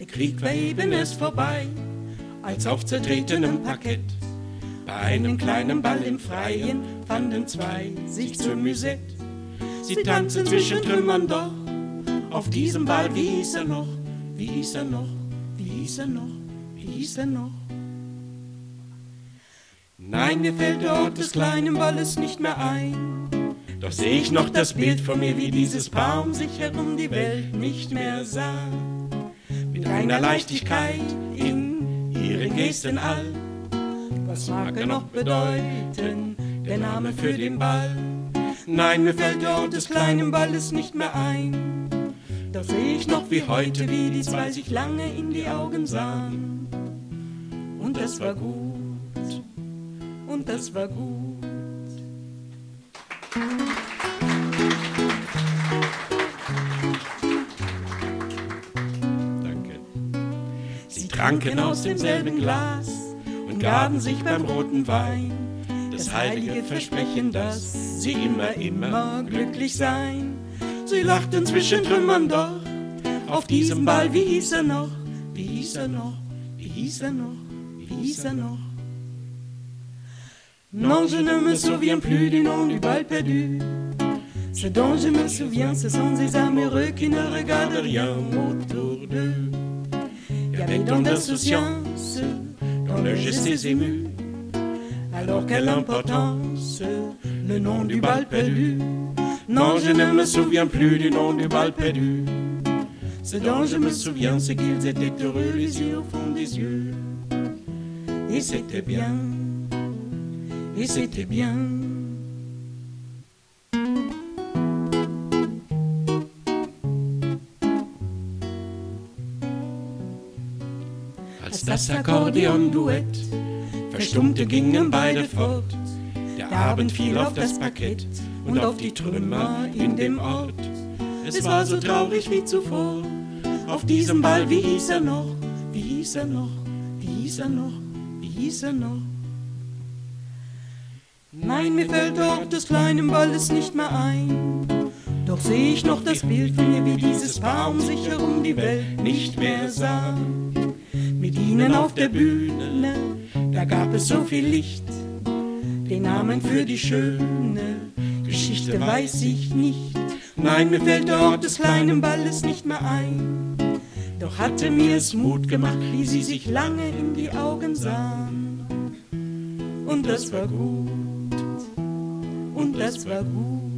Krieg war eben erst vorbei, als auf zertretenem Parkett bei einem kleinen Ball im Freien fanden zwei sich zur Musette. Sie tanzen zwischen Trümmern doch, auf diesem Ball, wie hieß er noch, wie hieß er noch, wie hieß er noch, wie hieß er noch? Nein, mir fällt der Ort des kleinen Balles nicht mehr ein, doch sehe ich noch das Bild vor mir, wie dieses Paar um sich herum die Welt nicht mehr sah. Mit einer Leichtigkeit in ihren Gesten all. Was mag er noch bedeuten, der Name für den Ball? Nein, mir fällt der Ort des kleinen Balles nicht mehr ein. Doch sehe ich noch wie heute, wie die zwei sich lange in die Augen sahen. Und das war gut, und das war gut. Danke. Sie tranken aus demselben Glas und gaben sich beim roten Wein das heilige Versprechen, dass sie immer glücklich seien. Sie lachten zwischen Trümmern doch, auf diesem Ball, wie hieß er noch, wie hieß er noch, wie hieß er noch, wie hieß er noch? Non, je ne me souviens plus du nom du bal perdu. Ce dont je me souviens, ce sont ces amoureux qui ne regardent rien autour d'eux. Il y avait tant d'insouciance dans leurs gestes émus. Alors quelle importance, le nom du bal perdu. Non, je ne me souviens plus du nom du bal perdu. Ce dont je me souviens, c'est qu'ils étaient heureux, les yeux au fond des yeux. Et c'était bien, et c'était bien. Als das Akkordeon-Duett verstummte, gingen beide fort. Der Abend fiel auf das Parkett und auf die Trümmer in dem Ort. Es war so traurig wie zuvor. Auf diesem Ball, wie hieß er noch, wie hieß er noch, wie hieß er noch, wie hieß er noch? Nein, mir fällt der Ort des kleinen Balles nicht mehr ein. Doch sehe ich noch das Bild von mir, wie dieses Paar um sich herum die Welt nicht mehr sah. Mit ihnen auf der Bühne, da gab es so viel Licht. Den Namen für die schöne Geschichte weiß ich nicht. Nein, mir fällt der Ort des kleinen Balles nicht mehr ein. Doch hatte mir es Mut gemacht, wie sie sich lange in die Augen sahen. Und das war gut, und das war gut.